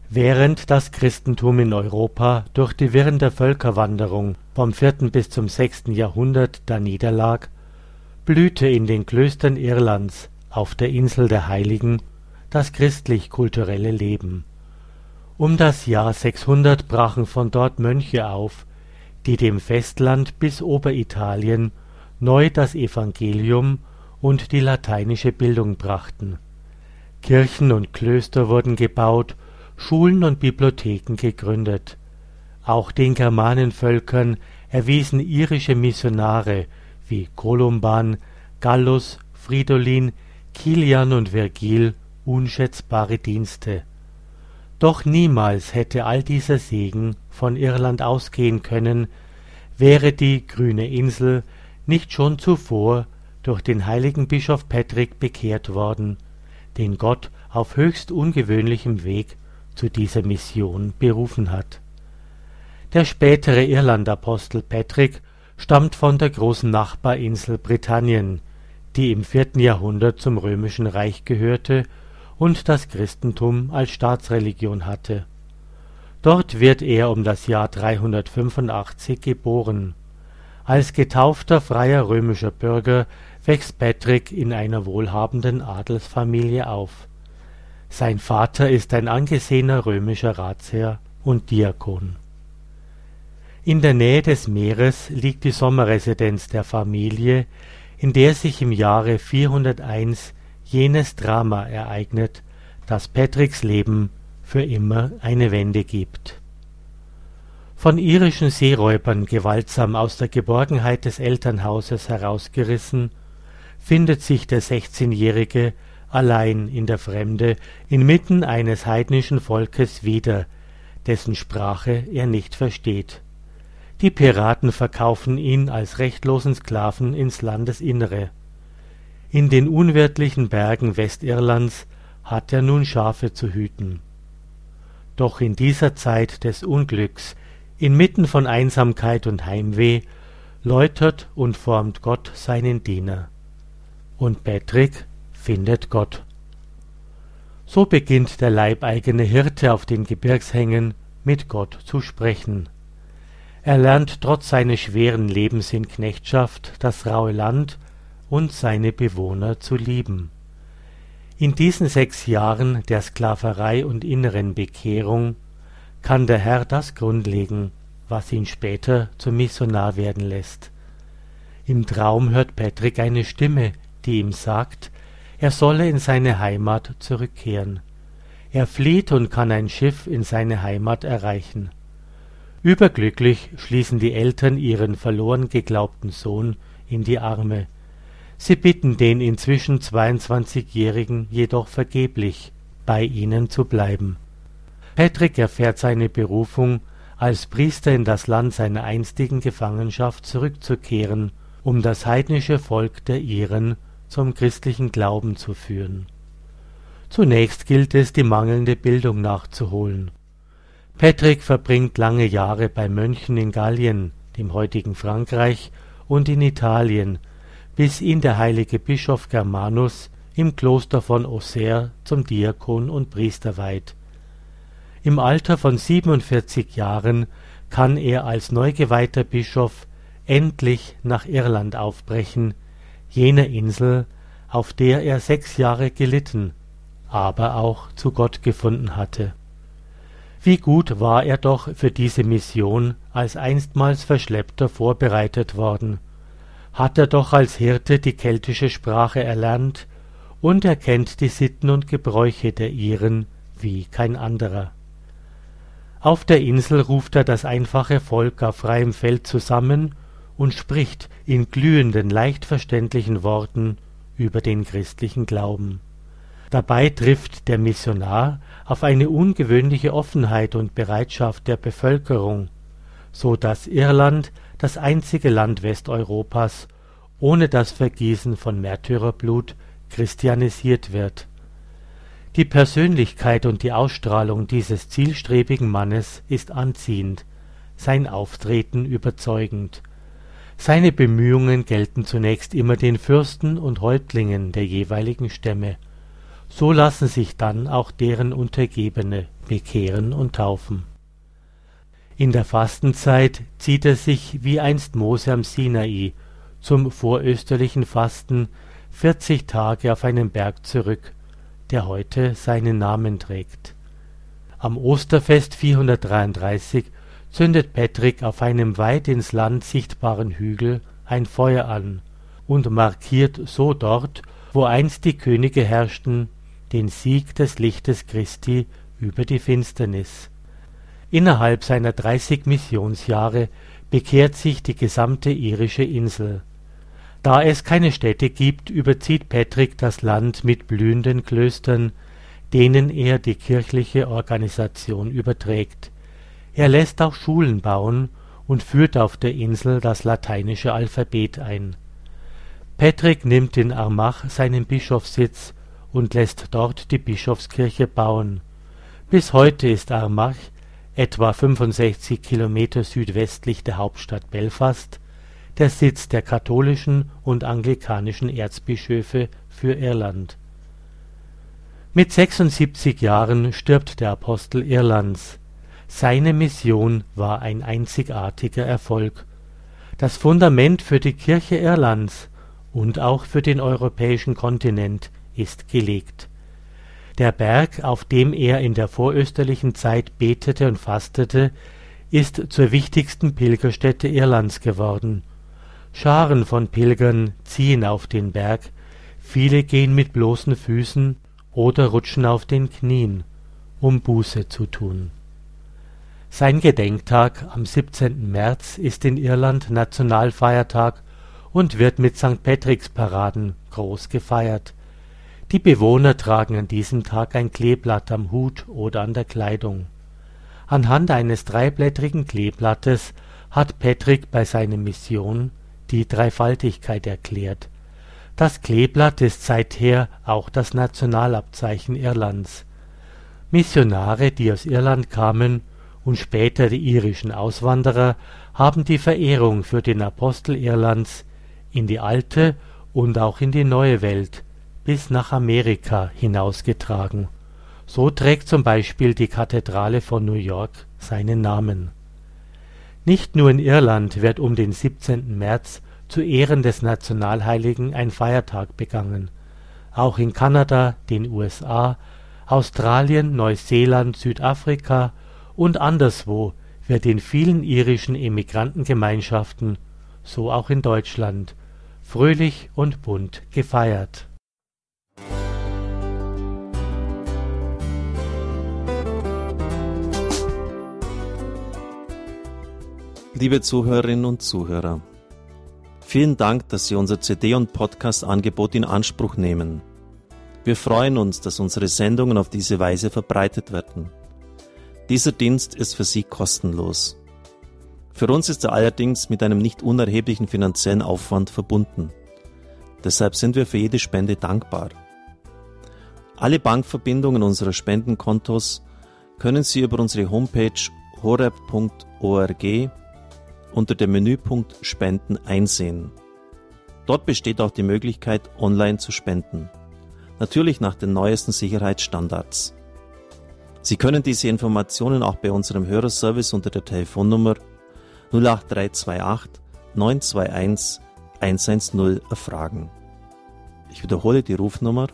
Während das Christentum in Europa durch die Wirren der Völkerwanderung vom 4. bis zum 6. Jahrhundert daniederlag, blühte in den Klöstern Irlands auf der Insel der Heiligen das christlich-kulturelle Leben. Um das Jahr 600 brachen von dort Mönche auf, die dem Festland bis Oberitalien neu das Evangelium und die lateinische Bildung brachten. Kirchen und Klöster wurden gebaut, Schulen und Bibliotheken gegründet. Auch den Germanenvölkern erwiesen irische Missionare wie Columban, Gallus, Fridolin, Kilian und Virgil unschätzbare Dienste. Doch niemals hätte all dieser Segen von Irland ausgehen können, wäre die grüne Insel nicht schon zuvor durch den heiligen Bischof Patrick bekehrt worden, den Gott auf höchst ungewöhnlichem Weg zu dieser Mission berufen hat. Der spätere Irlandapostel Patrick stammt von der großen Nachbarinsel Britannien, die im 4. Jahrhundert zum Römischen Reich gehörte und das Christentum als Staatsreligion hatte. Dort wird er um das Jahr 385 geboren. Als getaufter freier römischer Bürger wächst Patrick in einer wohlhabenden Adelsfamilie auf. Sein Vater ist ein angesehener römischer Ratsherr und Diakon. In der Nähe des Meeres liegt die Sommerresidenz der Familie, in der sich im Jahre 401 jenes Drama ereignet, das Patricks Leben für immer eine Wende gibt. Von irischen Seeräubern gewaltsam aus der Geborgenheit des Elternhauses herausgerissen, findet sich der 16-Jährige allein in der Fremde inmitten eines heidnischen Volkes wieder, dessen Sprache er nicht versteht. Die Piraten verkaufen ihn als rechtlosen Sklaven ins Landesinnere. In den unwirtlichen Bergen Westirlands hat er nun Schafe zu hüten. Doch in dieser Zeit des Unglücks, inmitten von Einsamkeit und Heimweh, läutert und formt Gott seinen Diener. Und Patrick findet Gott. So beginnt der leibeigene Hirte auf den Gebirgshängen mit Gott zu sprechen. Er lernt trotz seines schweren Lebens in Knechtschaft das raue Land und seine Bewohner zu lieben. In diesen 6 Jahren der Sklaverei und inneren Bekehrung kann der Herr das grundlegen, was ihn später zum Missionar werden lässt. Im Traum hört Patrick eine Stimme, die ihm sagt, er solle in seine Heimat zurückkehren. Er flieht und kann ein Schiff in seine Heimat erreichen. Überglücklich schließen die Eltern ihren verloren geglaubten Sohn in die Arme. Sie bitten den inzwischen 22-Jährigen jedoch vergeblich, bei ihnen zu bleiben. Patrick erfährt seine Berufung, als Priester in das Land seiner einstigen Gefangenschaft zurückzukehren, um das heidnische Volk der Iren zum christlichen Glauben zu führen. Zunächst gilt es, die mangelnde Bildung nachzuholen. Patrick verbringt lange Jahre bei Mönchen in Gallien, dem heutigen Frankreich, und in Italien, bis ihn der heilige Bischof Germanus im Kloster von Auxerre zum Diakon und Priester weiht. Im Alter von 47 Jahren kann er als neugeweihter Bischof endlich nach Irland aufbrechen, jener Insel, auf der er 6 Jahre gelitten, aber auch zu Gott gefunden hatte. Wie gut war er doch für diese Mission als einstmals Verschleppter vorbereitet worden, hat er doch als Hirte die keltische Sprache erlernt und er kennt die Sitten und Gebräuche der Iren wie kein anderer. Auf der Insel ruft er das einfache Volk auf freiem Feld zusammen und spricht in glühenden, leicht verständlichen Worten über den christlichen Glauben. Dabei trifft der Missionar auf eine ungewöhnliche Offenheit und Bereitschaft der Bevölkerung, so dass Irland das einzige Land Westeuropas ohne das Vergießen von Märtyrerblut christianisiert wird. Die Persönlichkeit und die Ausstrahlung dieses zielstrebigen Mannes ist anziehend, sein Auftreten überzeugend. Seine Bemühungen gelten zunächst immer den Fürsten und Häuptlingen der jeweiligen Stämme. So lassen sich dann auch deren Untergebene bekehren und taufen. In der Fastenzeit zieht er sich wie einst Mose am Sinai zum vorösterlichen Fasten 40 Tage auf einen Berg zurück, der heute seinen Namen trägt. Am Osterfest 433 zündet Patrick auf einem weit ins Land sichtbaren Hügel ein Feuer an und markiert so dort, wo einst die Könige herrschten, den Sieg des Lichtes Christi über die Finsternis. Innerhalb seiner 30 Missionsjahre bekehrt sich die gesamte irische Insel. Da es keine Städte gibt, überzieht Patrick das Land mit blühenden Klöstern, denen er die kirchliche Organisation überträgt. Er lässt auch Schulen bauen und führt auf der Insel das lateinische Alphabet ein. Patrick nimmt in Armagh seinen Bischofssitz und lässt dort die Bischofskirche bauen. Bis heute ist Armagh, etwa 65 Kilometer südwestlich der Hauptstadt Belfast, der Sitz der katholischen und anglikanischen Erzbischöfe für Irland. Mit 76 Jahren stirbt der Apostel Irlands. Seine Mission war ein einzigartiger Erfolg. Das Fundament für die Kirche Irlands und auch für den europäischen Kontinent ist gelegt. Der Berg, auf dem er in der vorösterlichen Zeit betete und fastete, ist zur wichtigsten Pilgerstätte Irlands geworden. Scharen von Pilgern ziehen auf den Berg, viele gehen mit bloßen Füßen oder rutschen auf den Knien, um Buße zu tun. Sein Gedenktag am 17. März ist in Irland Nationalfeiertag und wird mit St. Patricksparaden groß gefeiert. Die Bewohner tragen an diesem Tag ein Kleeblatt am Hut oder an der Kleidung. Anhand eines dreiblättrigen Kleeblattes hat Patrick bei seiner Mission die Dreifaltigkeit erklärt. Das Kleeblatt ist seither auch das Nationalabzeichen Irlands. Missionare, die aus Irland kamen, und später die irischen Auswanderer, haben die Verehrung für den Apostel Irlands in die alte und auch in die neue Welt bis nach Amerika hinausgetragen. So trägt zum Beispiel die Kathedrale von New York seinen Namen. Nicht nur in Irland wird um den 17. März zu Ehren des Nationalheiligen ein Feiertag begangen. Auch in Kanada, den USA, Australien, Neuseeland, Südafrika und anderswo wird in vielen irischen Emigrantengemeinschaften, so auch in Deutschland, fröhlich und bunt gefeiert. Liebe Zuhörerinnen und Zuhörer, vielen Dank, dass Sie unser CD- und Podcast-Angebot in Anspruch nehmen. Wir freuen uns, dass unsere Sendungen auf diese Weise verbreitet werden. Dieser Dienst ist für Sie kostenlos. Für uns ist er allerdings mit einem nicht unerheblichen finanziellen Aufwand verbunden. Deshalb sind wir für jede Spende dankbar. Alle Bankverbindungen unserer Spendenkontos können Sie über unsere Homepage horeb.org unter dem Menüpunkt Spenden einsehen. Dort besteht auch die Möglichkeit, online zu spenden. Natürlich nach den neuesten Sicherheitsstandards. Sie können diese Informationen auch bei unserem Hörerservice unter der Telefonnummer 08328 921 110 erfragen. Ich wiederhole die Rufnummer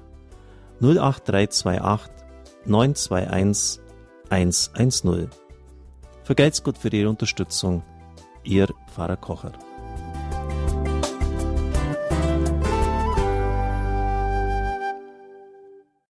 08328 921 110. Vergelt's Gott für Ihre Unterstützung. Ihr Pfarrer Kocher.